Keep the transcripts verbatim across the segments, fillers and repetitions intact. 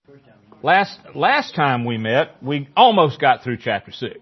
Last last time we met, we almost got through chapter six.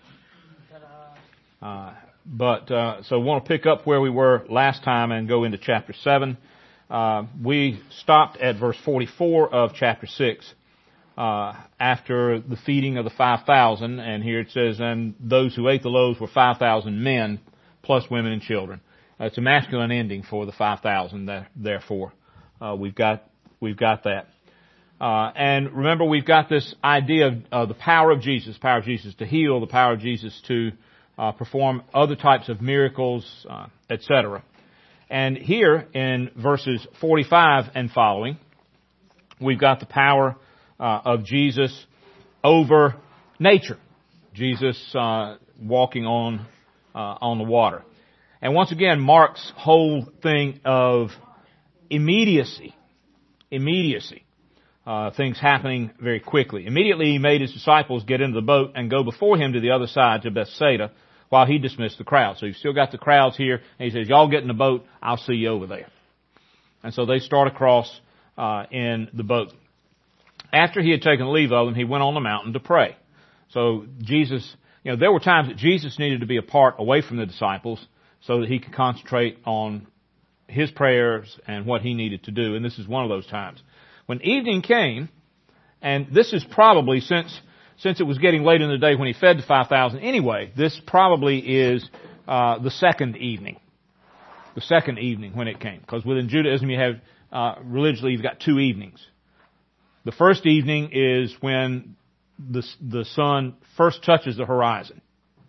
Uh, but uh, so we want to pick up where we were last time and go into chapter seven. Uh, we stopped at verse forty-four of chapter six uh, after the feeding of the five thousand, and here it says, "And those who ate the loaves were five thousand men, plus women and children." Uh, it's a masculine ending for the five thousand. Therefore, uh, we've got we've got that. Uh, and remember, we've got this idea of uh, the power of Jesus, the power of Jesus to heal, the power of Jesus to uh, perform other types of miracles, uh, et cetera. And here in verses forty-five and following, we've got the power uh, of Jesus over nature. Jesus uh, walking on uh, on the water. And once again, Mark's whole thing of immediacy, immediacy. Uh, things happening very quickly. Immediately he made his disciples get into the boat and go before him to the other side to Bethsaida while he dismissed the crowd. So you've still got the crowds here, and he says, y'all get in the boat, I'll see you over there. And so they start across uh, in the boat. After he had taken leave of them, he went on the mountain to pray. So Jesus, you know, there were times that Jesus needed to be apart away from the disciples so that he could concentrate on his prayers and what he needed to do, and this is one of those times. When evening came, and this is probably, since since it was getting late in the day when he fed the five thousand anyway, this probably is uh, the second evening. The second evening when it came. Because within Judaism you have, uh, religiously you've got two evenings. The first evening is when the, the sun first touches the horizon.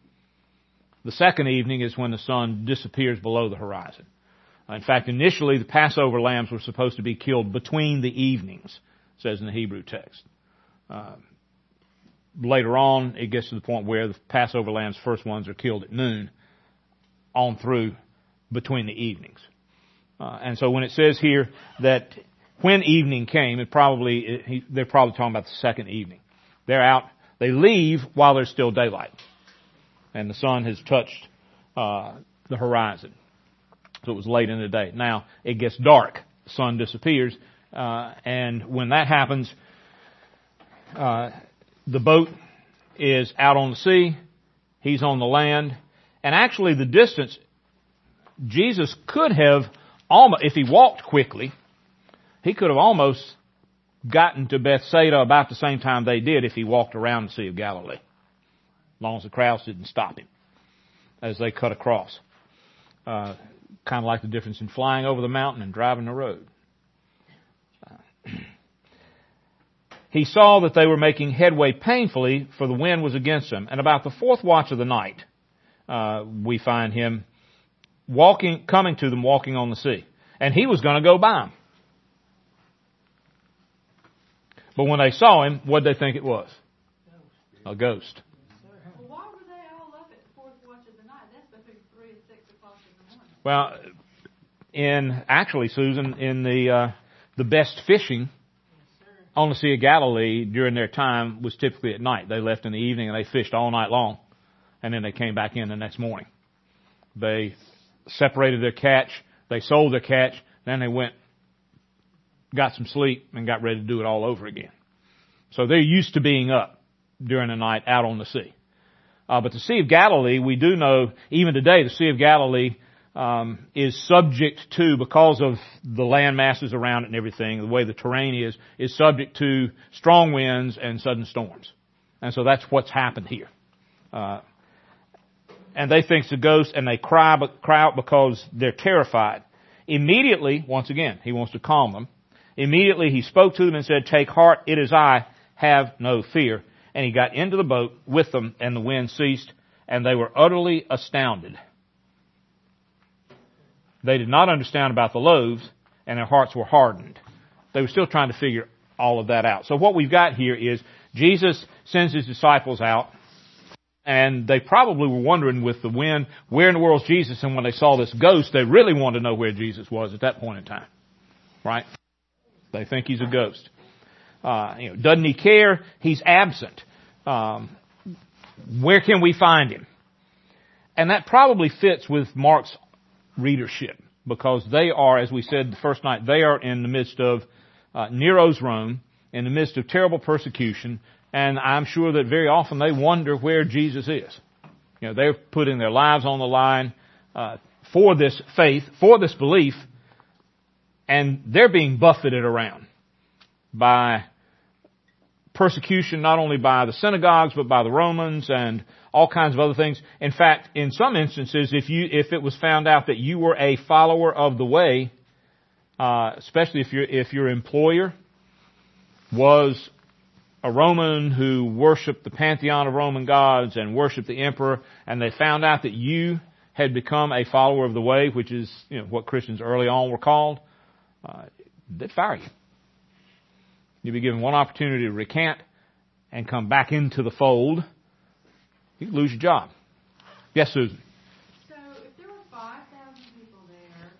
The second evening is when the sun disappears below the horizon. In fact, initially, the Passover lambs were supposed to be killed between the evenings, it says in the Hebrew text. Uh, later on, it gets to the point where the Passover lambs, first ones, are killed at noon, on through between the evenings. Uh, and so when it says here that when evening came, it probably it, he, they're probably talking about the second evening. They're out, they leave while there's still daylight, and the sun has touched uh, the horizon. So it was late in the day. Now, it gets dark. The sun disappears. Uh, and when that happens, uh, the boat is out on the sea. He's on the land. And actually, the distance, Jesus could have, almost, if he walked quickly, he could have almost gotten to Bethsaida about the same time they did if he walked around the Sea of Galilee. As long as the crowds didn't stop him as they cut across. Uh, Kind of like the difference in flying over the mountain and driving the road. Uh, he saw that they were making headway painfully, for the wind was against them. And about the fourth watch of the night, uh, we find him walking, coming to them, walking on the sea. And he was going to go by them. But when they saw him, what did they think it was? A ghost. Well, in actually, Susan, in the uh, the best fishing on the Sea of Galilee during their time was typically at night. They left in the evening and they fished all night long, and then they came back in the next morning. They separated their catch, they sold their catch, then they went, got some sleep, and got ready to do it all over again. So they're used to being up during the night out on the sea. Uh, but the Sea of Galilee, we do know, even today, the Sea of Galilee Um, is subject to, because of the land masses around it and everything, the way the terrain is, is subject to strong winds and sudden storms. And so that's what's happened here. Uh, and they think it's a ghost, and they cry, but cry out because they're terrified. Immediately, once again, he wants to calm them. Immediately he spoke to them and said, "Take heart, it is I, have no fear." And he got into the boat with them, and the wind ceased, and they were utterly astounded. They did not understand about the loaves, and their hearts were hardened. They were still trying to figure all of that out. So what we've got here is Jesus sends his disciples out, and they probably were wondering with the wind, where in the world is Jesus? And when they saw this ghost, they really wanted to know where Jesus was at that point in time. Right? They think he's a ghost. Uh, you know, doesn't he care? He's absent. Um, where can we find him? And that probably fits with Mark's readership, because they are, as we said the first night, they are in the midst of uh, Nero's Rome. in the midst of terrible persecution, and I'm sure that very often they wonder where Jesus is. You know, they're putting their lives on the line uh, for this faith, for this belief, and they're being buffeted around by persecution, not only by the synagogues, but by the Romans and all kinds of other things. In fact, in some instances, if you, if it was found out that you were a follower of the way, uh, especially if your, if your employer was a Roman who worshiped the pantheon of Roman gods and worshiped the emperor, and they found out that you had become a follower of the way, which is, you know, what Christians early on were called, uh, they'd fire you. You'd be given one opportunity to recant and come back into the fold. You could lose your job. Yes, Susan? So if there were five thousand people there,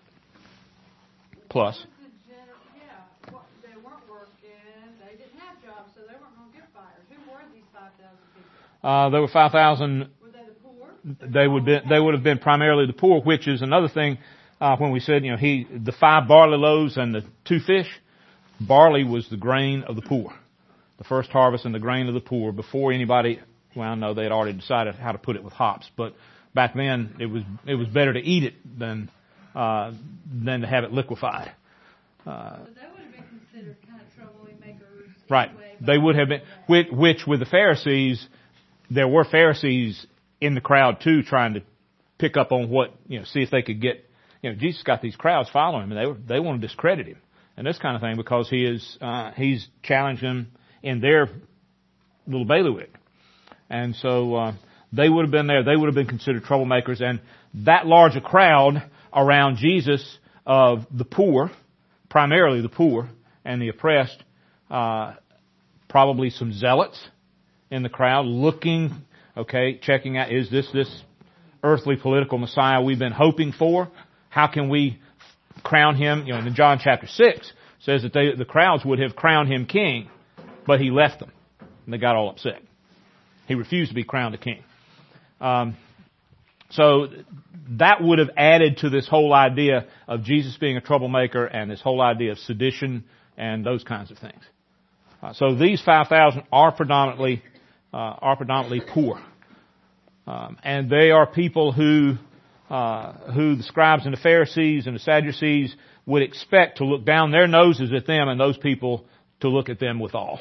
plus, what was the general, yeah, what, they weren't working, they didn't have jobs, so they weren't going to get fired. Who were these five thousand people? Uh, there were five thousand. Were they the poor? They would be, they would have been primarily the poor, which is another thing. Uh, when we said, you know, he, the five barley loaves and the two fish, barley was the grain of the poor. The first harvest and the grain of the poor before anybody, well, no, they had already decided how to put it with hops, but back then it was, it was better to eat it than, uh, than to have it liquefied. Uh, so they would have been considered kind of troublemakers. Right. Anyway, they would have been, which, which with the Pharisees, there were Pharisees in the crowd too, trying to pick up on what, you know, see if they could get, you know, Jesus got these crowds following him, and they were, they want to discredit him and this kind of thing because he is, uh, he's challenged them in their little bailiwick. And so, uh, they would have been there. They would have been considered troublemakers, and that large a crowd around Jesus of the poor, primarily the poor and the oppressed, uh, probably some zealots in the crowd looking, okay, checking out, is this this earthly political Messiah we've been hoping for? How can we crown him? You know, in John chapter six says that they, the crowds would have crowned him king, but he left them and they got all upset. He refused to be crowned a king. Um, so that would have added to this whole idea of Jesus being a troublemaker and this whole idea of sedition and those kinds of things. Uh, so these five thousand are predominantly, uh, are predominantly poor. Um, and they are people who, uh, who the scribes and the Pharisees and the Sadducees would expect to look down their noses at them and those people to look at them with awe.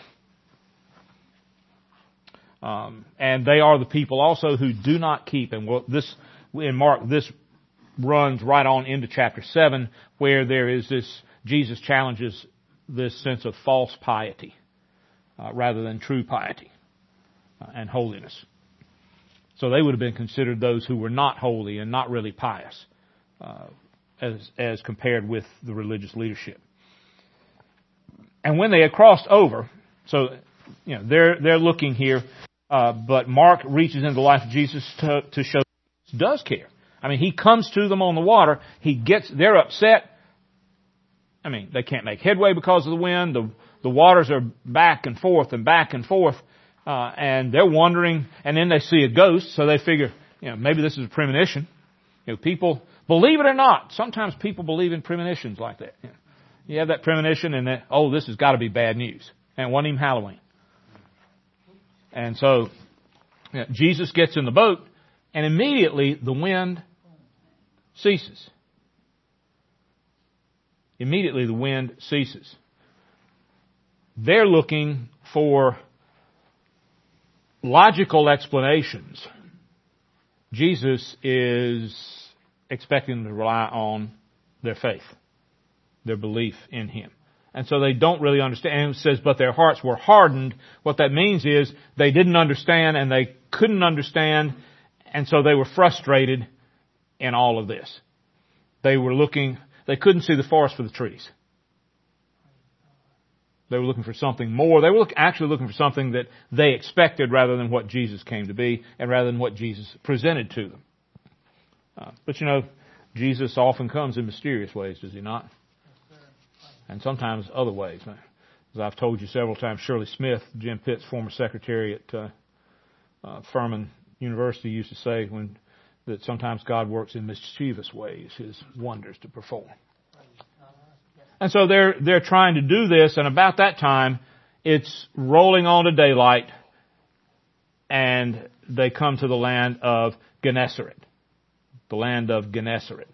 Um, and they are the people also who do not keep, and well, this, in Mark, this runs right on into chapter seven, where there is this, Jesus challenges this sense of false piety, uh, rather than true piety, uh, and holiness. So they would have been considered those who were not holy and not really pious, uh, as, as compared with the religious leadership. And when they had crossed over, so, you know, they're, they're looking here, uh, but Mark reaches into the life of Jesus to, to show he does care. I mean, he comes to them on the water, he gets, they're upset. I mean, they can't make headway because of the wind, the, the waters are back and forth and back and forth. Uh, and they're wondering, and then they see a ghost, so they figure, you know, maybe this is a premonition. You know, people, believe it or not, sometimes people believe in premonitions like that. You know, you have that premonition and then, oh, this has got to be bad news. And it wasn't even Halloween. And so, you know, Jesus gets in the boat, and immediately the wind ceases. Immediately the wind ceases. They're looking for logical explanations. Jesus is expecting them to rely on their faith, their belief in him. And so they don't really understand. And it says, but their hearts were hardened. What that means is they didn't understand and they couldn't understand. And so they were frustrated in all of this. They were looking, they couldn't see the forest for the trees. They were looking for something more. They were look, actually looking for something that they expected rather than what Jesus came to be and rather than what Jesus presented to them. Uh, but you know, Jesus often comes in mysterious ways, does he not? And sometimes other ways. As I've told you several times, Shirley Smith, Jim Pitt's former secretary at uh, uh, Furman University, used to say when that sometimes God works in mischievous ways, his wonders to perform. And so they're, they're trying to do this, and about that time, it's rolling on to daylight, and they come to the land of Gennesaret, the land of Gennesaret.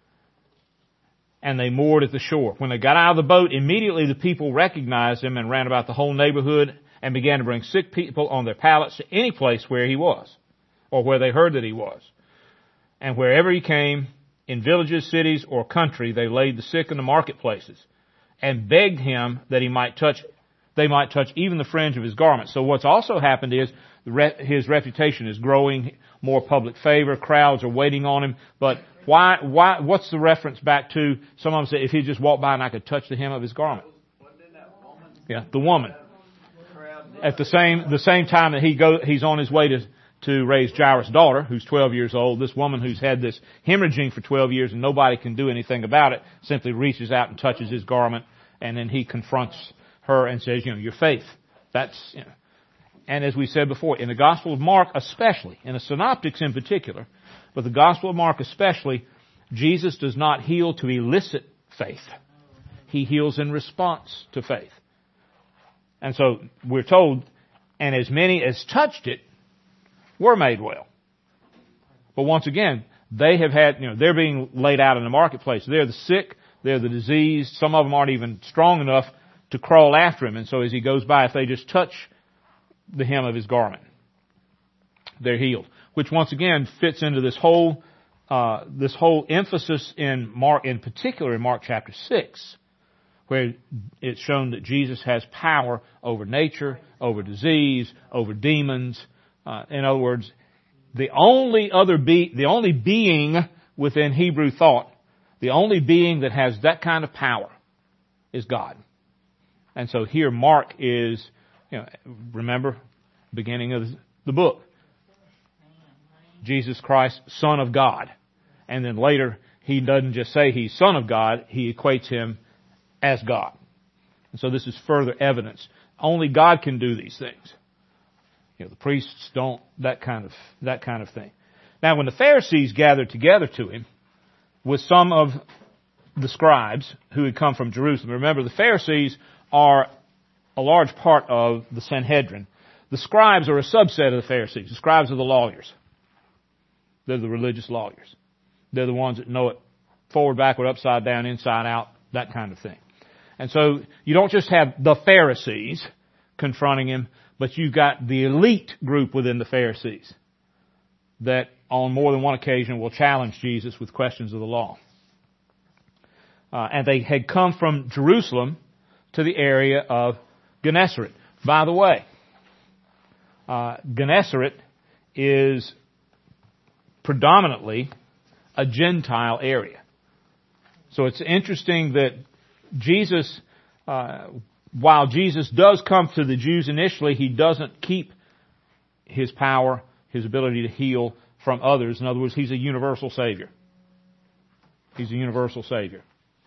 And they moored at the shore. When they got out of the boat, immediately the people recognized him and ran about the whole neighborhood and began to bring sick people on their pallets to any place where he was, or where they heard that he was. And wherever he came, in villages, cities, or country, they laid the sick in the marketplaces and begged him that he might touch, they might touch even the fringe of his garment. So what's also happened is his reputation is growing, more public favor, crowds are waiting on him. But why, why, what's the reference back to? Some of them say, if he just walked by and I could touch the hem of his garment. Yeah, the woman. At the same, the same time that he go, he's on his way to, to raise Jairus' daughter, who's twelve years old. This woman who's had this hemorrhaging for twelve years and nobody can do anything about it, simply reaches out and touches his garment, and then he confronts her and says, you know, your faith. That's, you know. And as we said before, in the Gospel of Mark especially, in the Synoptics in particular, but the Gospel of Mark especially, Jesus does not heal to elicit faith. He heals in response to faith. And so we're told, and as many as touched it were made well. But once again, they have had, you know, they're being laid out in the marketplace. They're the sick, they're the diseased. Some of them aren't even strong enough to crawl after him. And so as he goes by, if they just touch the hem of his garment, they're healed. Which once again fits into this whole, uh, this whole emphasis in Mark, in particular in Mark chapter six, where it's shown that Jesus has power over nature, over disease, over demons. Uh, in other words, the only other be, the only being within Hebrew thought, the only being that has that kind of power is God. And so here Mark is, you know, remember, beginning of the book, Jesus Christ, Son of God. And then later, he doesn't just say he's Son of God, he equates him as God. And so this is further evidence. Only God can do these things. You know, the priests don't, that kind of, that kind of thing. Now, when the Pharisees gathered together to him with some of the scribes who had come from Jerusalem, remember the Pharisees are a large part of the Sanhedrin. The scribes are a subset of the Pharisees. The scribes are the lawyers. They're the religious lawyers. They're the ones that know it forward, backward, upside down, inside out, that kind of thing. And so you don't just have the Pharisees confronting him, but you've got the elite group within the Pharisees that on more than one occasion will challenge Jesus with questions of the law. Uh, and they had come from Jerusalem to the area of Gennesaret. By the way, uh, Gennesaret is predominantly a Gentile area. So it's interesting that Jesus, uh, while Jesus does come to the Jews initially, he doesn't keep his power, his ability to heal from others. In other words, he's a universal Savior. He's a universal Savior.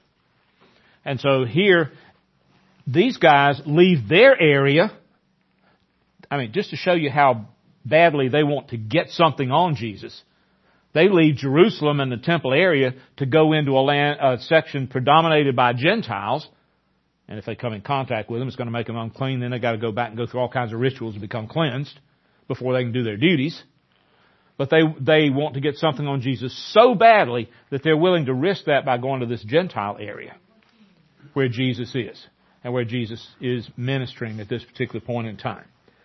And so here, these guys leave their area. I mean, just to show you how badly they want to get something on Jesus. They leave Jerusalem and the temple area to go into a land, a section predominated by Gentiles. And if they come in contact with them, it's going to make them unclean. Then they've got to go back and go through all kinds of rituals to become cleansed before they can do their duties. But they, they want to get something on Jesus so badly that they're willing to risk that by going to this Gentile area where Jesus is and where Jesus is ministering at this particular point in time.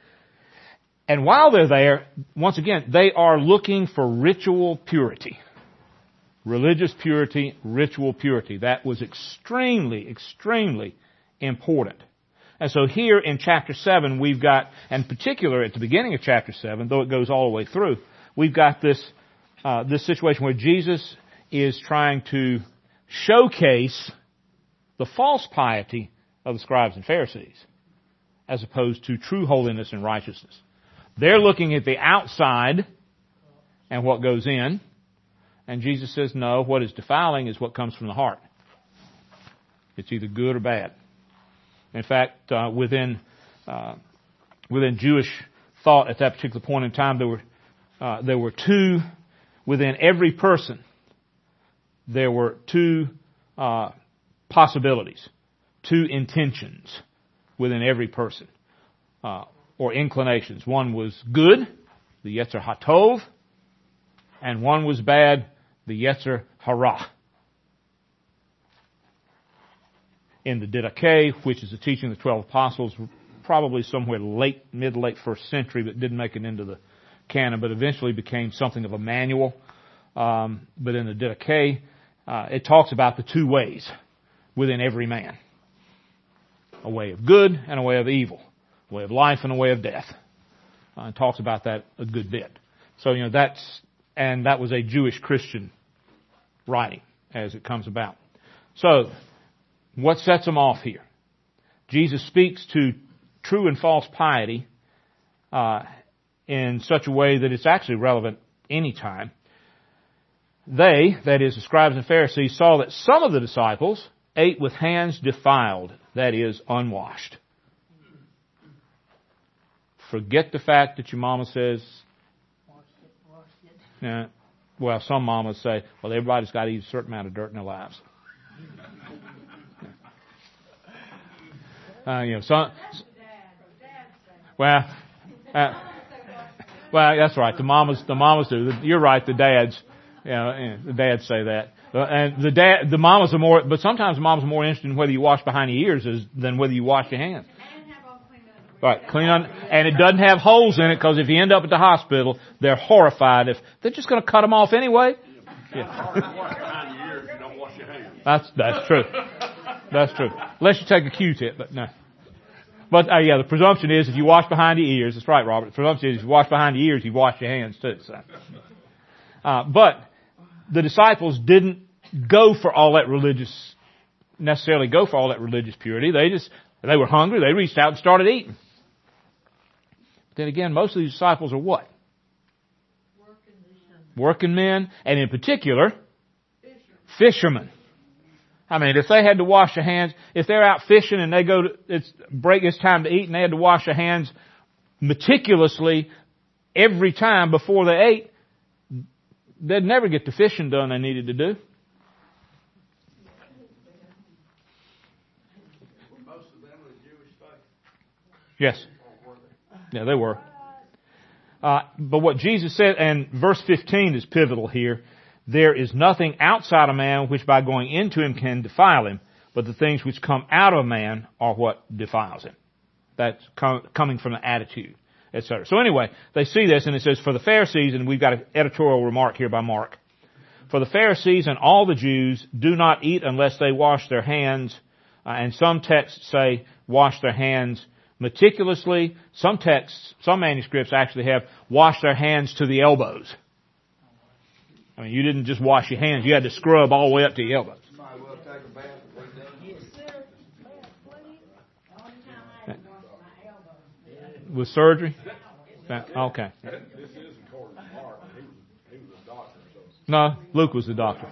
And while they're there, once again, they are looking for ritual purity. Religious purity, ritual purity. That was extremely, extremely important. And so here in chapter seven, we've got, and in particular at the beginning of chapter seven, though it goes all the way through, we've got this, uh, this situation where Jesus is trying to showcase the false piety of the scribes and Pharisees as opposed to true holiness and righteousness. They're looking at the outside and what goes in. And Jesus says, no, what is defiling is what comes from the heart. It's either good or bad. In fact, uh, within uh, within Jewish thought at that particular point in time, there were uh, there were two, within every person, there were two uh, possibilities, two intentions within every person, uh, or inclinations. One was good, the Yetzer HaTov, and one was bad, the Yetzer Hara. In the Didache, which is the teaching of the twelve apostles, probably somewhere late, mid-late first century, but didn't make it into the canon, but eventually became something of a manual. Um, but in the Didache, uh, it talks about the two ways within every man. A way of good and a way of evil. A way of life and a way of death. Uh, it talks about that a good bit. So, you know, that's, and that was a Jewish Christian writing as it comes about. So, what sets them off here? Jesus speaks to true and false piety uh, in such a way that it's actually relevant anytime. They, that is, the scribes and Pharisees, saw that some of the disciples ate with hands defiled, that is, unwashed. Forget the fact that your mama says, uh, well, some mamas say, well, everybody's got to eat a certain amount of dirt in their lives. Uh, you know, some, well, uh, well, that's right. The mamas, the mamas do. You're right. The dads, you know, the dads say that. And the dad, the mamas are more, but sometimes the mamas are more interested in whether you wash behind the ears is, than whether you wash your hands. Right, clean on, and it doesn't have holes in it because if you end up at the hospital, they're horrified if they're just going to cut them off anyway. Yeah. That's that's true. That's true. Unless you take a Q-tip, but no. But uh, yeah, the presumption is if you wash behind the ears, that's right, Robert. The presumption is if you wash behind the ears, you wash your hands too. So. Uh, but the disciples didn't go for all that religious, necessarily go for all that religious purity. They just, they were hungry. They reached out and started eating. But then again, most of these disciples are what? Working men. Working men, and in particular, fishermen. I mean, if they had to wash their hands, if they're out fishing and they go to, it's break, it's time to eat and they had to wash their hands meticulously every time before they ate, they'd never get the fishing done they needed to do. Most of them were Jewish faith. Yes. Yeah, they were. Uh, but what Jesus said, and verse fifteen is pivotal here. There is nothing outside a man which by going into him can defile him, but the things which come out of a man are what defiles him. That's com- coming from the attitude, et cetera. So anyway, they see this, and it says, for the Pharisees, and we've got an editorial remark here by Mark. For the Pharisees and all the Jews do not eat unless they wash their hands, uh, and some texts say wash their hands meticulously. Some texts, some manuscripts actually have wash their hands to the elbows. I mean, you didn't just wash your hands. You had to scrub all the way up to your elbows. With surgery? Okay. No, Luke was the doctor.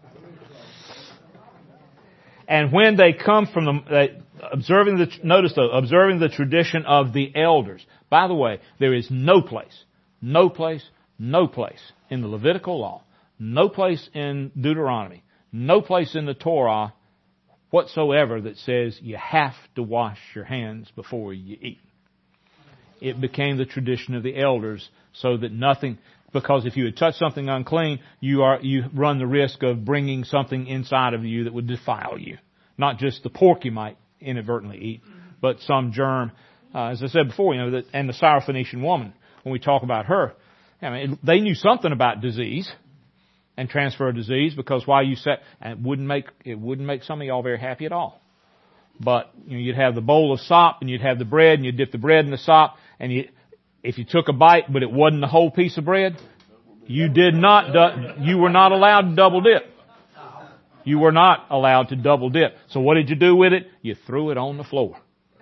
And when they come from the, uh, observing the, notice though, observing the tradition of the elders. By the way, there is no place, no place, no place in the Levitical law, no place in Deuteronomy, no place in the Torah whatsoever that says you have to wash your hands before you eat. It became the tradition of the elders so that nothing, because if you had touched something unclean, you are, you run the risk of bringing something inside of you that would defile you. Not just the pork you might inadvertently eat, but some germ. Uh, as I said before, you know, that, and the Syrophoenician woman, when we talk about her, I mean, they knew something about disease and transfer of disease, because while you sat, and it wouldn't make, it wouldn't make some of y'all very happy at all. But, you know, you'd have the bowl of sop and you'd have the bread and you'd dip the bread in the sop, and you, if you took a bite but it wasn't the whole piece of bread, you did not, you were not allowed to double dip. You were not allowed to double dip. So what did you do with it? You threw it on the floor.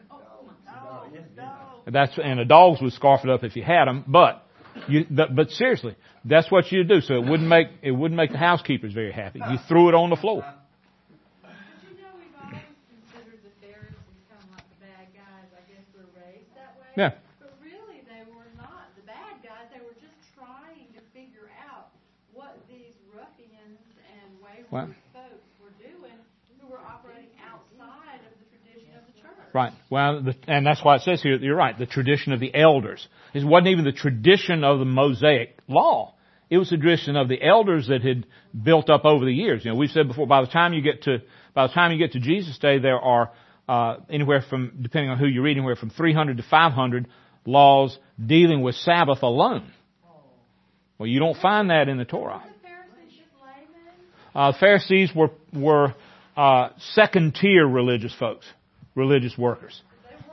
That's, and the dogs would scarf it up if you had them, but you, but seriously, that's what you do. So it wouldn't make, it wouldn't make the housekeepers very happy. You threw it on the floor. But you know, we've always considered the Pharisees kind of like the bad guys. I guess we're raised that way. Yeah. But really, they were not the bad guys. They were just trying to figure out what these ruffians and wayward Well, folks were doing who were operating outside of the tradition of the church. Right. Well, the, and that's why it says here, you're right, the tradition of the elders. It wasn't even the tradition of the Mosaic law. It was the tradition of the elders that had built up over the years. You know, we've said before, by the time you get to, by the time you get to Jesus' day, there are, uh, anywhere from, depending on who you read, anywhere from three hundred to five hundred laws dealing with Sabbath alone. Well, you don't find that in the Torah. Uh, Pharisees were, were, uh, second tier religious folks, religious workers.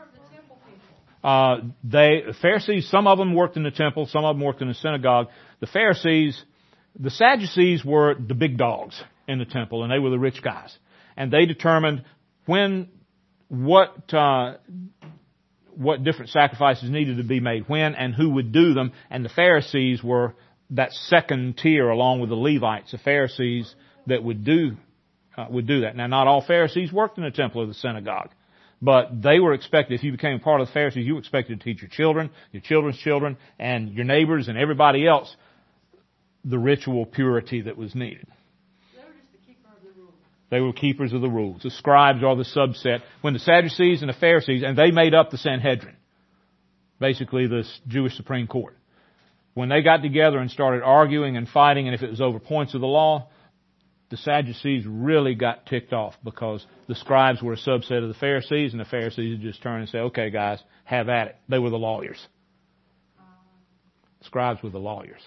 Uh, they, Pharisees, some of them worked in the temple, some of them worked in the synagogue. The Pharisees, the Sadducees were the big dogs in the temple, and they were the rich guys. And they determined when, what, uh, what different sacrifices needed to be made when and who would do them. And the Pharisees were that second tier along with the Levites, the Pharisees that would do, uh, would do that. Now, not all Pharisees worked in the temple or the synagogue. But they were expected, if you became part of the Pharisees, you were expected to teach your children, your children's children, and your neighbors and everybody else the ritual purity that was needed. They were just the keeper of the rules. They were keepers of the rules. The scribes are the subset. When the Sadducees and the Pharisees, and they made up the Sanhedrin, basically the Jewish Supreme Court. When they got together and started arguing and fighting, and if it was over points of the law, the Sadducees really got ticked off because the scribes were a subset of the Pharisees, and the Pharisees would just turn and say, okay, guys, have at it. They were the lawyers. The scribes were the lawyers.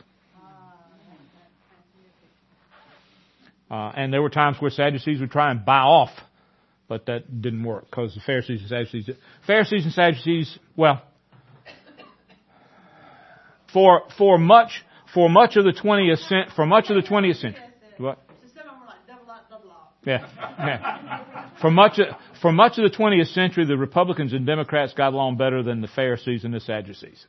Uh, and there were times where Sadducees would try and buy off, but that didn't work because the Pharisees and Sadducees, Pharisees and Sadducees, well, for, for much, for much of the twentieth century, for much of the twentieth century, what? Yeah, yeah. For much of, for much of the twentieth century, the Republicans and Democrats got along better than the Pharisees and the Sadducees.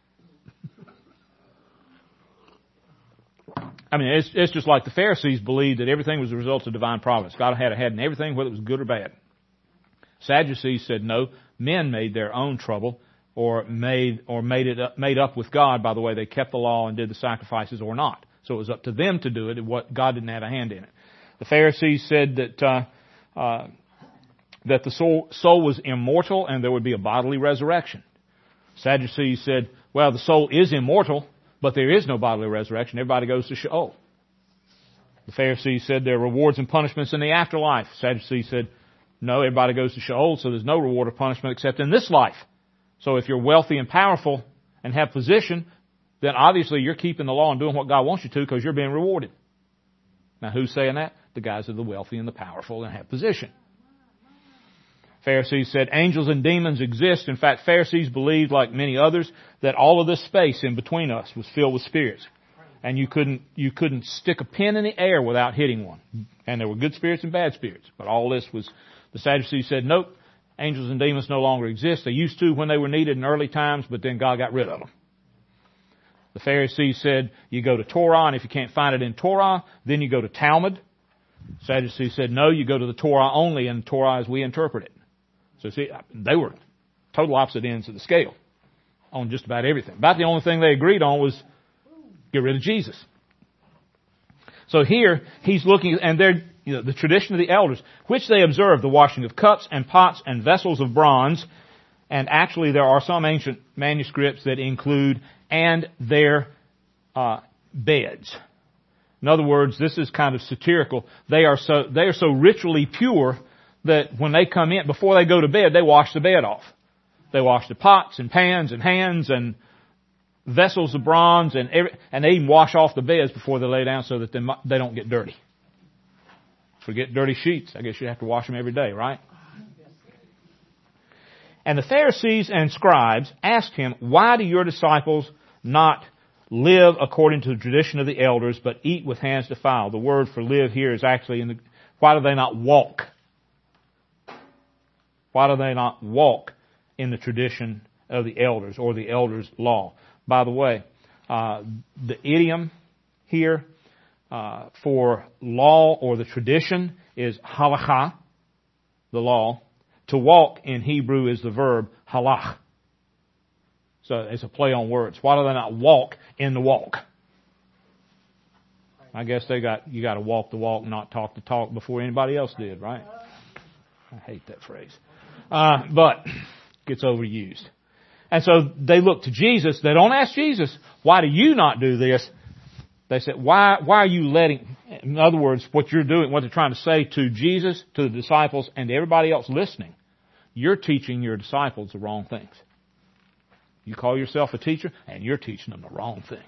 I mean, it's, it's just like the Pharisees believed that everything was the result of divine providence. God had a hand in everything, whether it was good or bad. Sadducees said no. Men made their own trouble, or made or made it up, made up with God by the way they kept the law and did the sacrifices, or not. So it was up to them to do it. And what God didn't have a hand in it. The Pharisees said that uh, uh, that the soul, soul was immortal and there would be a bodily resurrection. Sadducees said, well, the soul is immortal, but there is no bodily resurrection. Everybody goes to Sheol. The Pharisees said there are rewards and punishments in the afterlife. Sadducees said, no, everybody goes to Sheol, so there's no reward or punishment except in this life. So if you're wealthy and powerful and have position, then obviously you're keeping the law and doing what God wants you to because you're being rewarded. Now, who's saying that? The guys are the wealthy and the powerful and have position. Pharisees said angels and demons exist. In fact, Pharisees believed, like many others, that all of this space in between us was filled with spirits. And you couldn't, you couldn't stick a pin in the air without hitting one. And there were good spirits and bad spirits. But all this was, the Sadducees said, nope, angels and demons no longer exist. They used to when they were needed in early times, but then God got rid of them. The Pharisees said, you go to Torah, and if you can't find it in Torah, then you go to Talmud. Sadducees said, no, you go to the Torah only, and Torah as we interpret it. So see, they were total opposite ends of the scale on just about everything. About the only thing they agreed on was get rid of Jesus. So here, he's looking, and they're, you know, the tradition of the elders, which they observed, the washing of cups and pots and vessels of bronze. And actually, there are some ancient manuscripts that include, and their uh, beds. In other words, this is kind of satirical. They are so they are so ritually pure that when they come in, before they go to bed, they wash the bed off. They wash the pots and pans and hands and vessels of bronze, and every, and they even wash off the beds before they lay down so that they they don't get dirty. Forget dirty sheets. I guess you have to wash them every day, right? And the Pharisees and scribes asked him, why do your disciples not live according to the tradition of the elders, but eat with hands defiled? The word for live here is actually in the, why do they not walk? Why do they not walk in the tradition of the elders or the elders' law? By the way, uh, the idiom here uh, for law or the tradition is halakha, the law. To walk in Hebrew is the verb halach. So it's a play on words. Why do they not walk in the walk? I guess they got, you got to walk the walk, not talk the talk before anybody else did, right? I hate that phrase. Uh, but gets overused. And so they look to Jesus. They don't ask Jesus, why do you not do this? They said, why, why are you letting, in other words, what you're doing, what they're trying to say to Jesus, to the disciples, and to everybody else listening, you're teaching your disciples the wrong things. You call yourself a teacher, and you're teaching them the wrong things.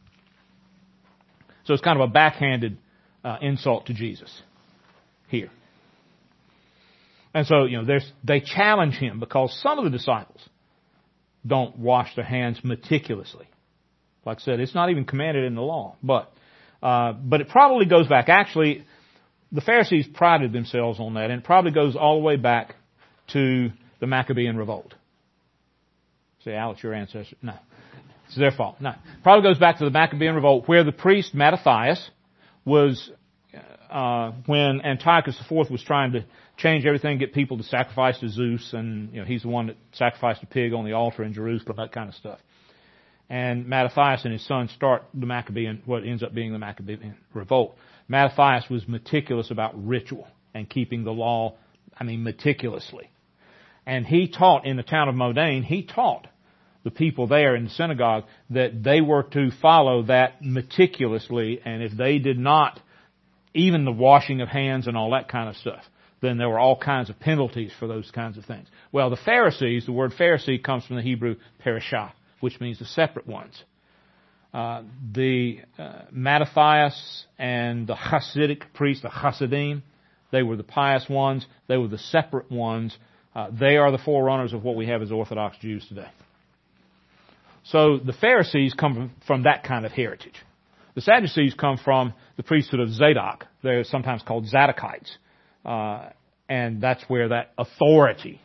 So it's kind of a backhanded uh, insult to Jesus here. And so, you know, there's, they challenge him because some of the disciples don't wash their hands meticulously. Like I said, it's not even commanded in the law. But, uh, but it probably goes back. Actually, the Pharisees prided themselves on that, and it probably goes all the way back to the Maccabean revolt. Say, Alex, your ancestor. No. It's their fault. No. Probably goes back to the Maccabean revolt where the priest Mattathias was, uh, when Antiochus the Fourth was trying to change everything, get people to sacrifice to Zeus, and, you know, he's the one that sacrificed a pig on the altar in Jerusalem, that kind of stuff. And Mattathias and his son start the Maccabean, what ends up being the Maccabean revolt. Mattathias was meticulous about ritual and keeping the law, I mean, meticulously. And he taught in the town of Modane, he taught the people there in the synagogue that they were to follow that meticulously, and if they did not, even the washing of hands and all that kind of stuff, then there were all kinds of penalties for those kinds of things. Well, the Pharisees, the word Pharisee comes from the Hebrew perishah, which means the separate ones. Uh, the uh, Mattathias and the Hasidic priests, the Hasidim, they were the pious ones. They were the separate ones. Uh, they are the forerunners of what we have as Orthodox Jews today. So the Pharisees come from, from that kind of heritage. The Sadducees come from the priesthood of Zadok. They're sometimes called Zadokites. Uh, and that's where that authority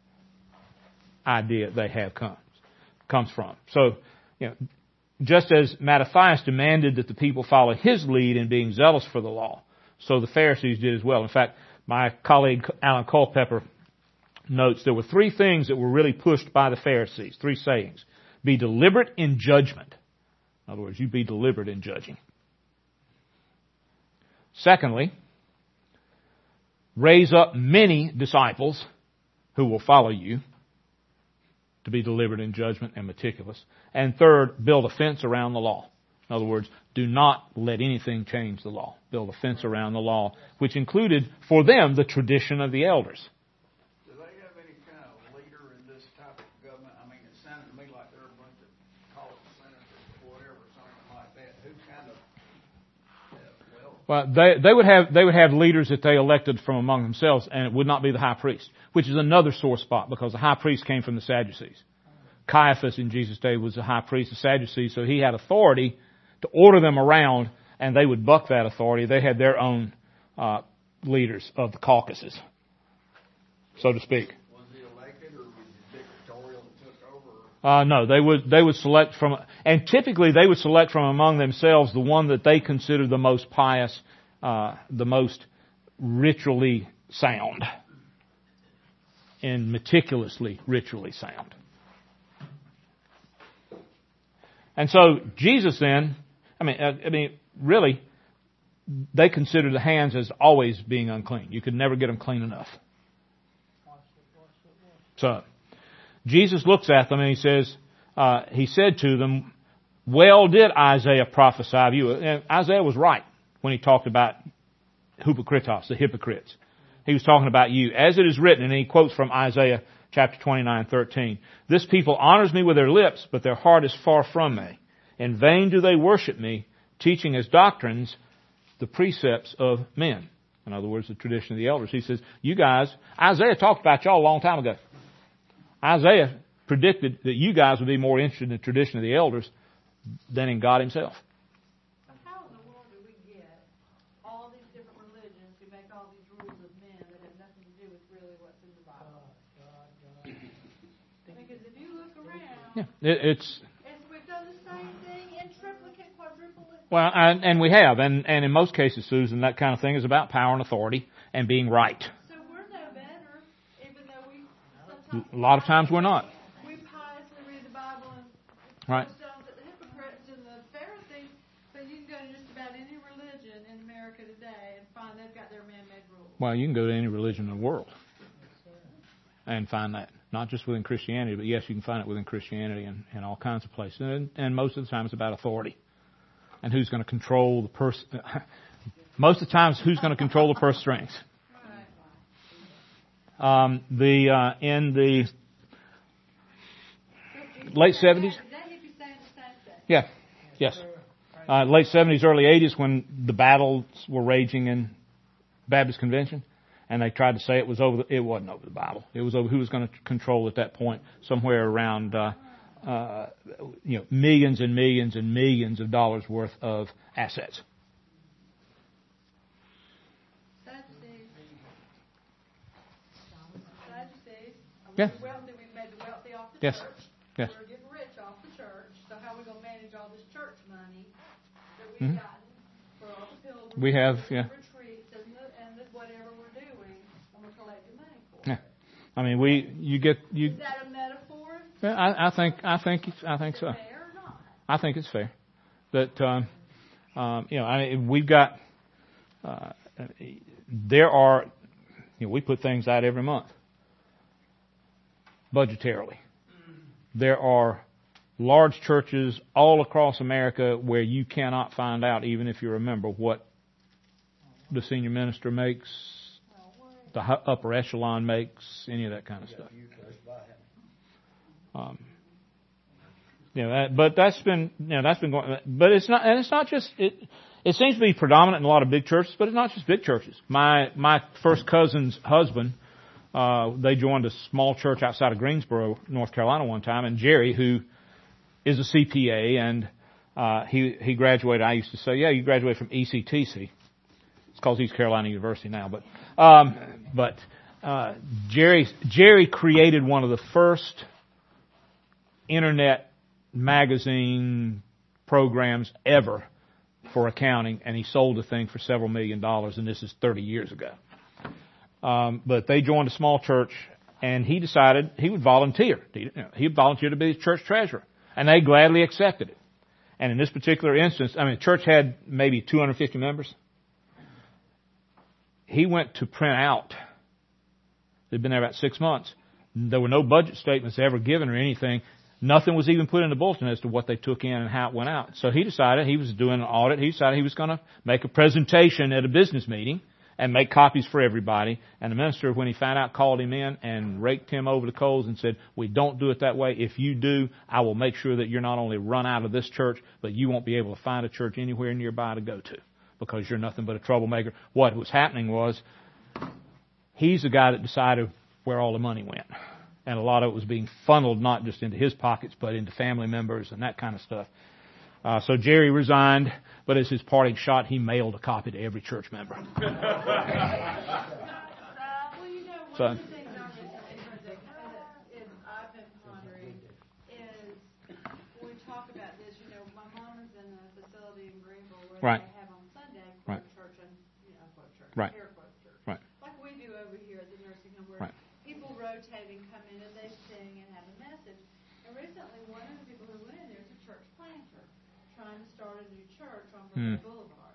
idea they have comes, comes from. So, you know, just as Mattathias demanded that the people follow his lead in being zealous for the law, so the Pharisees did as well. In fact, my colleague Alan Culpepper notes there were three things that were really pushed by the Pharisees, three sayings. Be deliberate in judgment. In other words, you be deliberate in judging. Secondly, raise up many disciples who will follow you, to be deliberate in judgment and meticulous. And third, build a fence around the law. In other words, do not let anything change the law. Build a fence around the law, which included for them the tradition of the elders. Do they have any kind of leader in this type of government? I mean, it sounded to me like they're a bunch of college senators or whatever, something like that. Who kind of, uh, well... Well, they, they would have, they would have leaders that they elected from among themselves, and it would not be the high priest, which is another sore spot because the high priest came from the Sadducees. Caiaphas in Jesus' day was the high priest of Sadducees, so he had authority to order them around, and they would buck that authority. They had their own uh, leaders of the caucuses, so to speak. Was he elected, or was he dictatorial that took over? Uh, no, they would they would select from, and typically they would select from among themselves the one that they considered the most pious, uh, the most ritually sound, and meticulously ritually sound. And so Jesus then, I mean, I mean, really, they consider the hands as always being unclean. You could never get them clean enough. So Jesus looks at them and he says, uh, he said to them, well did Isaiah prophesy of you. And Isaiah was right when he talked about hypocritos, the hypocrites. He was talking about you. As it is written, and he quotes from Isaiah chapter twenty-nine, thirteen. This people honors me with their lips, but their heart is far from me. In vain do they worship me, teaching as doctrines the precepts of men. In other words, the tradition of the elders. He says, you guys, Isaiah talked about y'all a long time ago. Isaiah predicted that you guys would be more interested in the tradition of the elders than in God himself. But how in the world do we get all these different religions who make all these rules of men that have nothing to do with really what's in the Bible? Because if you look around, Yeah, it, it's... it's, we've done the same thing in triplicate, quadruplicate. Well, and, and we have. And, and in most cases, Susan, that kind of thing is about power and authority and being right. So we're no better, even though we sometimes... A lot of times we're not. We piously read the Bible and Right. stones at the hypocrites and the Pharisees, but you can go to just about any religion in America today and find they've got their man-made rules. Well, you can go to any religion in the world. and find that. Not just within Christianity, but yes, you can find it within Christianity and, and all kinds of places. And, and most of the time it's about authority. And who's going to control the purse. Most of the time it's who's going to control the purse strings. Um, the, uh, in the late seventies. Yeah. Yes. Uh, late seventies, early eighties, when the battles were raging in Baptist Convention. And they tried to say it was over. The, it wasn't over the Bible. It was over who was going to control at that point, somewhere around, uh, uh, you know, millions and millions and millions of dollars worth of assets. Sadducees. Sadducees. Yeah. We're wealthy. We've made the wealthy off the Yes. church. Yes. We're getting rich off the church. So how are we going to manage all this church money that we've Mm-hmm. gotten for all the pilgrims? We have, yeah. Yeah, I mean, we you get you. Is that a metaphor? Yeah, I, I think I think I think so. Fair or not? I think it's fair that um, um, you know I mean, we've got uh, there are you know we put things out every month budgetarily. There are large churches all across America where you cannot find out, even if you remember, what the senior minister makes, the upper echelon makes, any of that kind of stuff. Um, you know, that, but that's been, you know, that's been going. But it's not, and it's not just it. It seems to be predominant in a lot of big churches, but it's not just big churches. My my first cousin's husband, uh, they joined a small church outside of Greensboro, North Carolina, one time, and Jerry, who is a C P A, and uh, he he graduated. I used to say, yeah, you graduated from E C T C. It's called East Carolina University now, but um, but uh, Jerry Jerry created one of the first internet magazine programs ever for accounting, and he sold the thing for several million dollars, and this is thirty years ago. Um, but they joined a small church, and he decided he would volunteer. He, you know, he would volunteer to be the church treasurer, and they gladly accepted it. And in this particular instance, I mean, the church had maybe two hundred fifty members. He went to print out. They'd been there about six months. There were no budget statements ever given or anything. Nothing was even put in the bulletin as to what they took in and how it went out. So he decided he was doing an audit. He decided he was going to make a presentation at a business meeting and make copies for everybody. And the minister, when he found out, called him in and raked him over the coals and said, we don't do it that way. If you do, I will make sure that you're not only run out of this church, but you won't be able to find a church anywhere nearby to go to because you're nothing but a troublemaker. What was happening was he's the guy that decided where all the money went. And a lot of it was being funneled not just into his pockets, but into family members and that kind of stuff. Uh, so Jerry resigned, but as his parting shot, he mailed a copy to every church member. Well, you know, one So, of the things I'm interested in, I've been pondering, is when we talk about this, you know, my mom is in a facility in Greenville where Right. they have on Sunday Right. church and, you know, quote church, Right. air quote church. Right. Like we do over here at the nursing home where Right. people rotate and come in and they sing and have a message. And recently, one of the people who went in there is a church planter trying to start a new church on Hmm. Broadway Boulevard.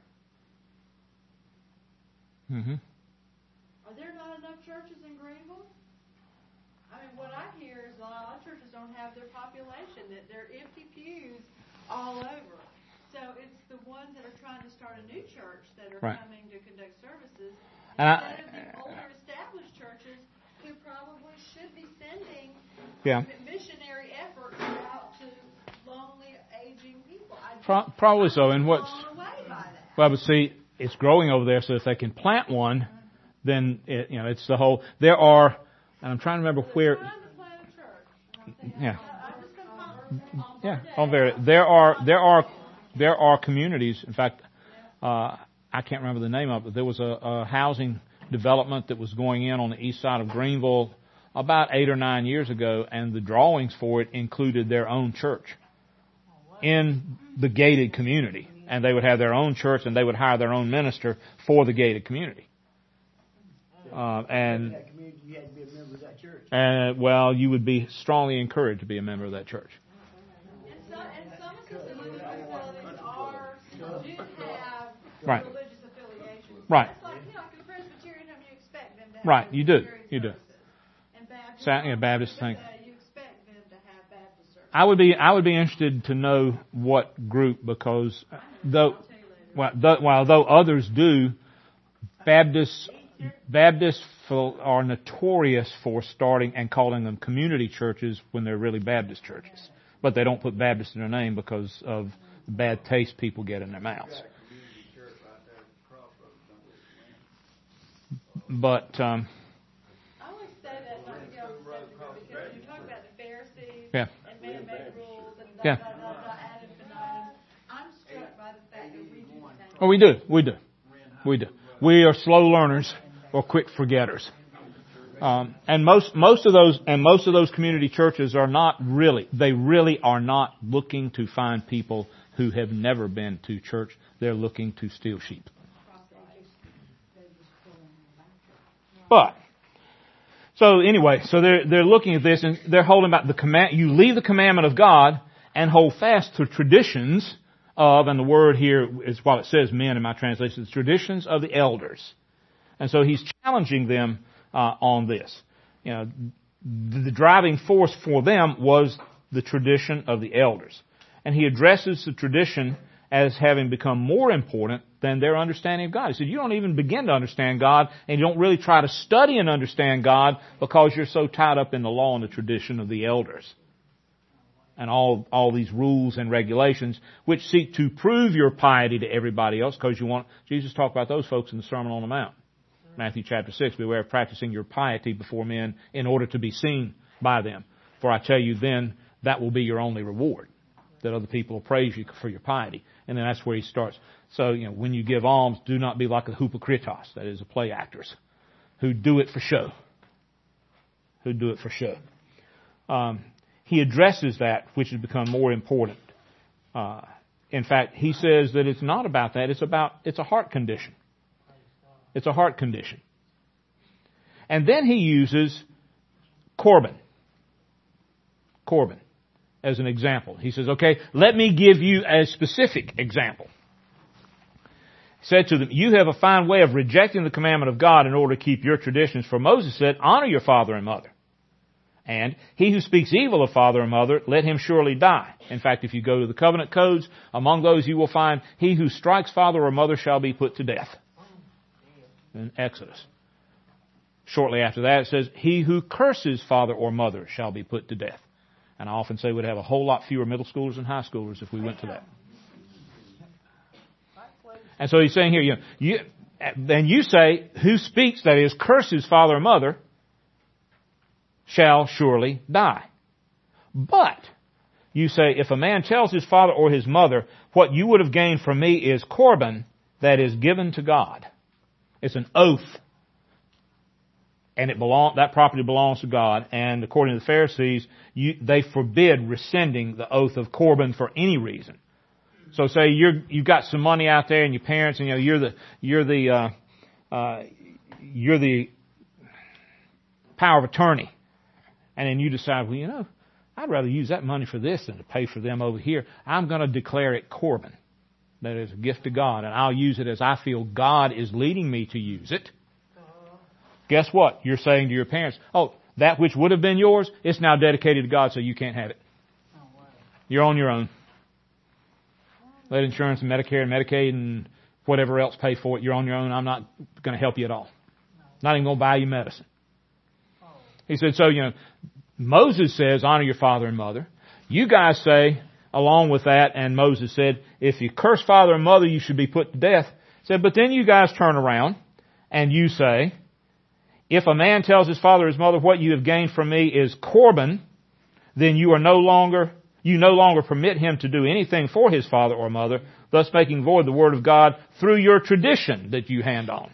Mm-hmm. Are there not enough churches in Greenville? I mean, what I hear is a lot of churches don't have their population, that they're empty pews all over. So it's the ones that are trying to start a new church that are Right. coming to conduct services And I- instead of the older established churches who probably should be sending Yeah. missionary efforts out to lonely, aging people. I just, Pro- probably so. I'm And what's blown away by that. well, but see, it's growing over there. So if they can plant one, then it, you know it's the whole. There are, and I'm trying to remember where. They're trying to plant a church. And I'm thinking, Yeah. I'm just going to on Yeah, Monday. on there. There are there are there are communities. In fact, uh, I can't remember the name of it. But there was a, a housing development that was going in on the east side of Greenville about eight or nine years ago, and the drawings for it included their own church in the gated community, and they would have their own church, and they would hire their own minister for the gated community. Uh, and that community, you had to be a member of that church. and well, you would be strongly encouraged to be a member of that church. And some, and some assisted living facilities are, do have Right. religious affiliations. Right. It's like, you know, like a Presbyterian home, you expect them to have Right, you do, Presbyterian you do. services. And Baptist Sa- yeah, Baptist thing. Uh, you expect them to have Baptist service. I would be I would be interested to know what group, because though well, though, while though others do, Baptists Baptists for, are notorious for starting and calling them community churches when they're really Baptist churches, but they don't put Baptist in their name because of the bad taste people get in their mouths. But um, I always say that not to get on the subject, because you talk about the Pharisees Yeah. and man-made rules and da, Yeah. da, da, da, ad infinitum. I'm struck by the fact that we do the same. oh, we do, we do, we do. We are slow learners or quick forgetters. Um, and most most of those and most of those community churches are not really. They really are not looking to find people who have never been to church. They're looking to steal sheep. But so anyway, so they're they're looking at this and they're holding about the command. You leave the commandment of God and hold fast to traditions of, and the word here is, while it says men in my translation, the traditions of the elders. And so he's challenging them uh, on this. You know, the, the driving force for them was the tradition of the elders, and he addresses the tradition as having become more important than their understanding of God. He said, you don't even begin to understand God, and you don't really try to study and understand God because you're so tied up in the law and the tradition of the elders. And all, all these rules and regulations which seek to prove your piety to everybody else, because you want, Jesus talked about those folks in the Sermon on the Mount. Matthew chapter six, beware of practicing your piety before men in order to be seen by them. For I tell you then, that will be your only reward, that other people will praise you for your piety. And then that's where he starts. So, you know, when you give alms, do not be like the hypocritos, that is, the play actors, who do it for show. Who do it for show. Um, he addresses that, which has become more important. Uh, in fact, he says that it's not about that. It's about, it's a heart condition. It's a heart condition. And then he uses Corban. Corban as an example. He says, okay, let me give you a specific example. He said to them, you have a fine way of rejecting the commandment of God in order to keep your traditions. For Moses said, honor your father and mother. And he who speaks evil of father and mother, let him surely die. In fact, if you go to the covenant codes, among those you will find, he who strikes father or mother shall be put to death. In Exodus. Shortly after that, it says, he who curses father or mother shall be put to death. And I often say we'd have a whole lot fewer middle schoolers and high schoolers if we went to that. And so he's saying here, you know, you, then you say, who speaks, that is, curses father or mother, shall surely die. But you say, if a man tells his father or his mother, what you would have gained from me is Corban, that is given to God. It's an oath. And it belong, that property belongs to God. And according to the Pharisees, you, they forbid rescinding the oath of Corban for any reason. So say you're, you've got some money out there and your parents, and you know, you're the, you're the, uh, uh, you're the power of attorney. And then you decide, well, you know, I'd rather use that money for this than to pay for them over here. I'm going to declare it Corban. That is a gift to God, and I'll use it as I feel God is leading me to use it. Guess what? You're saying to your parents, oh, that which would have been yours, it's now dedicated to God, so you can't have it. You're on your own. Let insurance and Medicare and Medicaid and whatever else pay for it. You're on your own. I'm not going to help you at all. Not even going to buy you medicine. He said, so, you know, Moses says, honor your father and mother. You guys say, along with that, and Moses said, if you curse father and mother, you should be put to death. He said, but then you guys turn around and you say, if a man tells his father or his mother, what you have gained from me is Corban, then you are no longer, you no longer permit him to do anything for his father or mother, thus making void the word of God through your tradition that you hand on.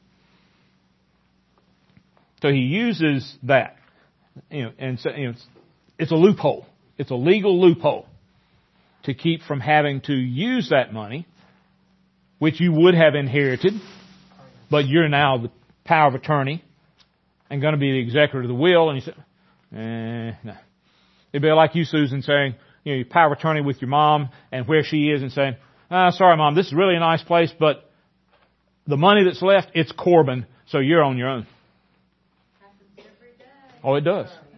So he uses that, you know, and so, you know, it's, it's a loophole. It's a legal loophole to keep from having to use that money, which you would have inherited, but you're now the power of attorney and going to be the executor of the will. And you say, eh, no. It'd be like you, Susan, saying, you know, your power of attorney with your mom and where she is and saying, ah, sorry, Mom, this is really a nice place, but the money that's left, it's Corban, so you're on your own. Happens every day. Oh, it does.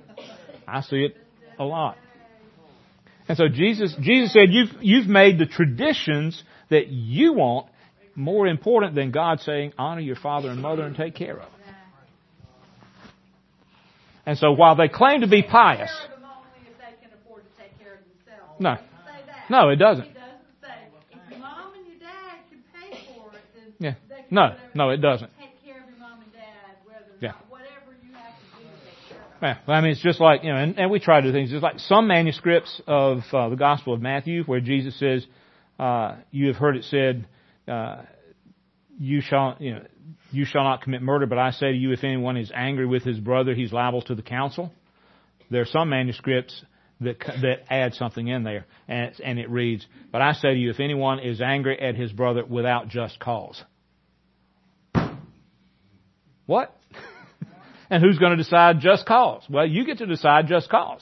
I see it a lot. And so Jesus, Jesus said, you've, you've made the traditions that you want more important than God saying, honor your father and mother and take care of. And so while they claim to be pious, no, no, it doesn't. Yeah, no, no, it doesn't. Yeah. Yeah, I mean, it's just like, you know, and, and we try to do things. It's like some manuscripts of uh, the Gospel of Matthew where Jesus says, uh, you have heard it said, uh, you shall, you know, you shall not commit murder, but I say to you, if anyone is angry with his brother, he's liable to the council. There are some manuscripts that that add something in there, and it's, and it reads, but I say to you, if anyone is angry at his brother without just cause. What? And who's going to decide just cause? Well, you get to decide just cause.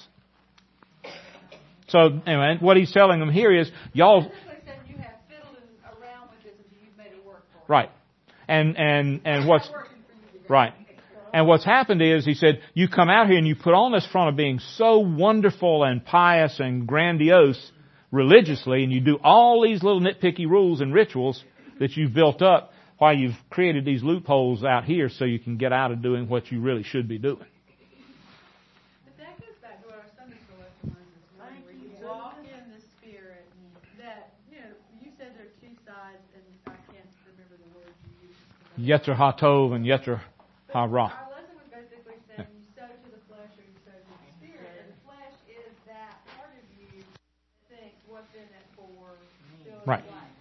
So, anyway, what he's telling them here is, y'all... You have fiddled around with this until you've made it work for you. Right. And, and, and what's... Right. And what's happened is, he said, you come out here and you put on this front of being so wonderful and pious and grandiose religiously, and you do all these little nitpicky rules and rituals that you've built up, why you've created these loopholes out here so you can get out of doing what you really should be doing. But that goes back to what our Sunday school lesson was this morning, where you walk in the Spirit. That, you know, you said there are two sides, and I can't remember the words you used. Yetzer HaTov and Yetzer HaRa. Our lesson was basically saying you sow to the flesh or you sow to the Spirit. And the flesh is that part of you that thinks, what's in it for? Right.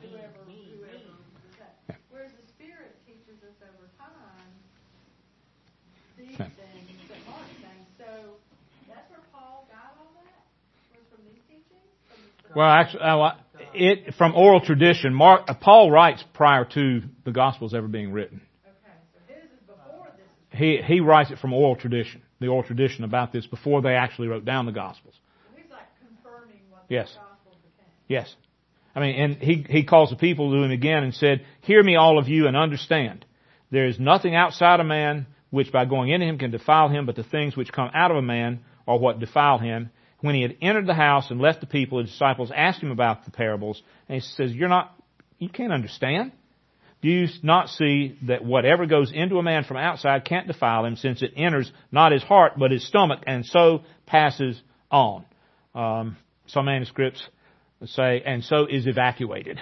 These things that Mark's saying. So that's where Paul got all that? Was from these teachings? From the well, actually, uh, it from oral tradition. Mark, uh, Paul writes prior to the Gospels ever being written. Okay, so his is before this. He he writes it from oral tradition, the oral tradition about this before they actually wrote down the Gospels. So he's like confirming what yes. the Gospels became. Yes. I mean, and he he calls the people to him again and said, "Hear me, all of you, and understand. There is nothing outside a man which by going into him can defile him, but the things which come out of a man are what defile him." When he had entered the house and left the people, the disciples asked him about the parables, and he says, "You're not, you can't understand? Do you not see that whatever goes into a man from outside can't defile him, since it enters not his heart but his stomach, and so passes on?" Um, some manuscripts say, "and so is evacuated."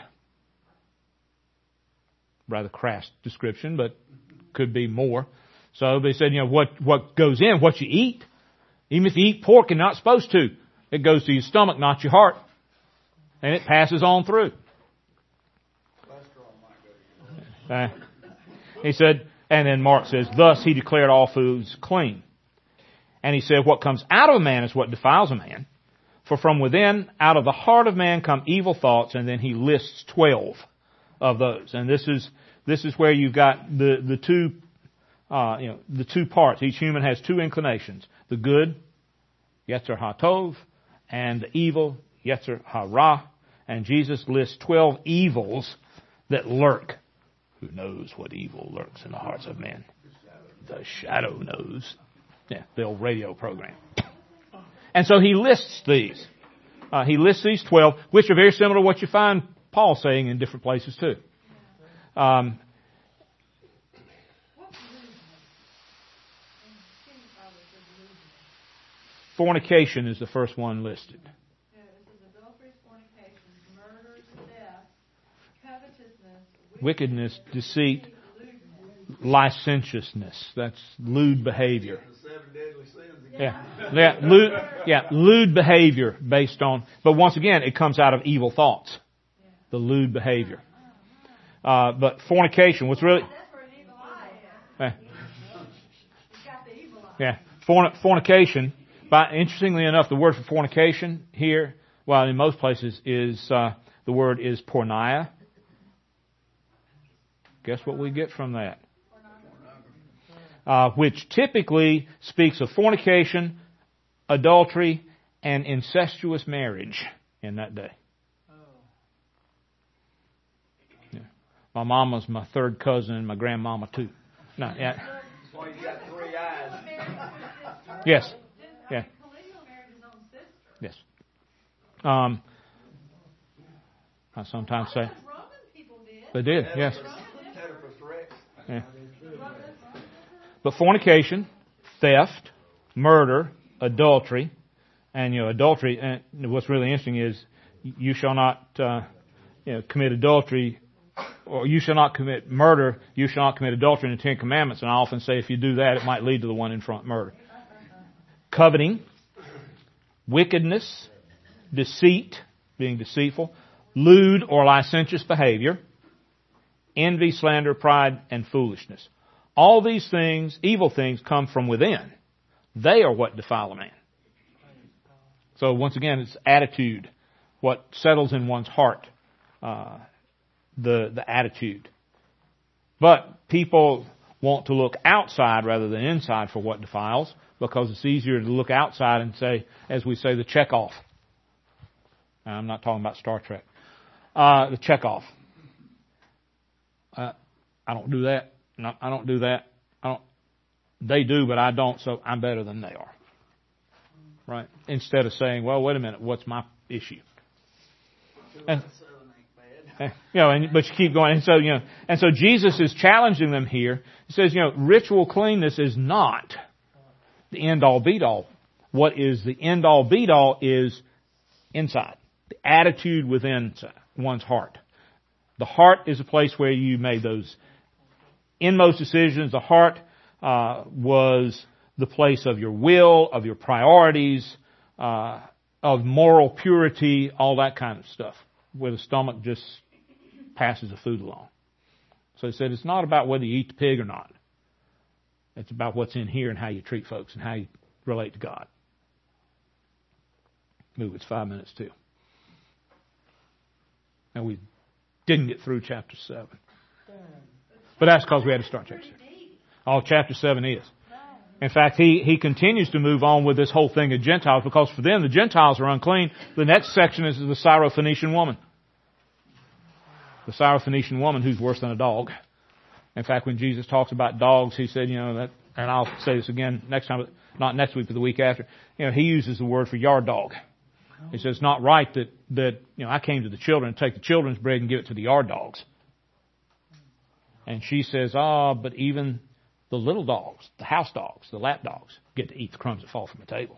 Rather crass description, but could be more. So they said, you know, what, what goes in, what you eat, even if you eat pork and not supposed to, it goes to your stomach, not your heart. And it passes on through. Uh, he said, and then Mark says, thus he declared all foods clean. And he said, what comes out of a man is what defiles a man. For from within, out of the heart of man come evil thoughts, and then he lists twelve of those. And this is, this is where you've got the, the two Uh, you know, the two parts. Each human has two inclinations. The good, Yetzer HaTov, and the evil, Yetzer HaRa. And Jesus lists twelve evils that lurk. Who knows what evil lurks in the hearts of men? The shadow knows. Yeah, the old radio program. And so he lists these. Uh, he lists these twelve, which are very similar to what you find Paul saying in different places too. Um, Fornication is the first one listed. Yeah, this is adultery, fornication, murder, theft, covetousness, wickedness, deceit, licentiousness. That's lewd behavior. The seven deadly sins. Yeah, yeah, lewd, yeah, lewd behavior based on. But once again, it comes out of evil thoughts. The lewd behavior. Uh, but fornication, what's really? That's where an evil eye is. Yeah. It's got the evil eye. Yeah, Forn- fornication. By, interestingly enough, the word for fornication here, well, in most places, is uh, the word is porneia. Guess what we get from that? Uh, which typically speaks of fornication, adultery, and incestuous marriage in that day. Yeah. My mama's my third cousin, and my grandmama too. No, yeah. That's why you got three eyes. Yes. Yeah. Yes. Um, I sometimes say Roman people did. they did. Yes. Oedipus Rex. Yeah. But fornication, theft, murder, adultery, and you know adultery. And what's really interesting is you shall not uh, you know commit adultery, or you shall not commit murder. You shall not commit adultery in the Ten Commandments. And I often say if you do that, it might lead to the one in front, murder. Coveting, wickedness, deceit, being deceitful, lewd or licentious behavior, envy, slander, pride, and foolishness. All these things, evil things, come from within. They are what defile a man. So once again, it's attitude, what settles in one's heart, uh, the the attitude. But people want to look outside rather than inside for what defiles, because it's easier to look outside and say, as we say, the check off. I'm not talking about Star Trek. Uh, the check off. Uh, I don't do that. No, I don't do that. I don't. They do, but I don't, so I'm better than they are. Right? Instead of saying, well, wait a minute, what's my issue? And, you know, and, but you keep going. And so, you know, and so Jesus is challenging them here. He says, you know, ritual cleanness is not the end all be all. What is the end all be all is inside. The attitude within one's heart. The heart is a place where you made those inmost decisions. The heart uh, was the place of your will, of your priorities, uh, of moral purity, all that kind of stuff, where the stomach just passes the food along. So he said it's not about whether you eat the pig or not. It's about what's in here and how you treat folks and how you relate to God. Move, it's five minutes too. And we didn't get through chapter seven. But that's because we had to start chapter seven. All chapter seven is. In fact, he, he continues to move on with this whole thing of Gentiles, because for them the Gentiles are unclean. The next section is the Syrophoenician woman. The Syrophoenician woman who's worse than a dog. In fact, when Jesus talks about dogs, he said, you know, that, and I'll say this again next time, not next week, but the week after, you know, he uses the word for yard dog. He says it's not right that, that, you know, I came to the children to take the children's bread and give it to the yard dogs. And she says, ah, oh, but even the little dogs, the house dogs, the lap dogs, get to eat the crumbs that fall from the table.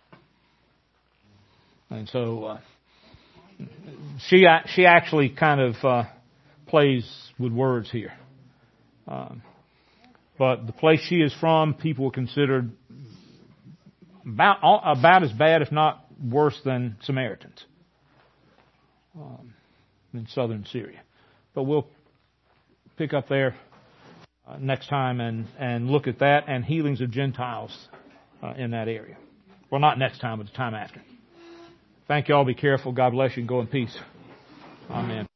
And so uh, she she actually kind of uh, plays with words here. Um, but the place she is from, people were considered about about as bad, if not worse, than Samaritans um, in southern Syria. But we'll pick up there uh, next time and, and look at that and healings of Gentiles uh, in that area. Well, not next time, but the time after. Thank you all. Be careful. God bless you, and go in peace. Amen.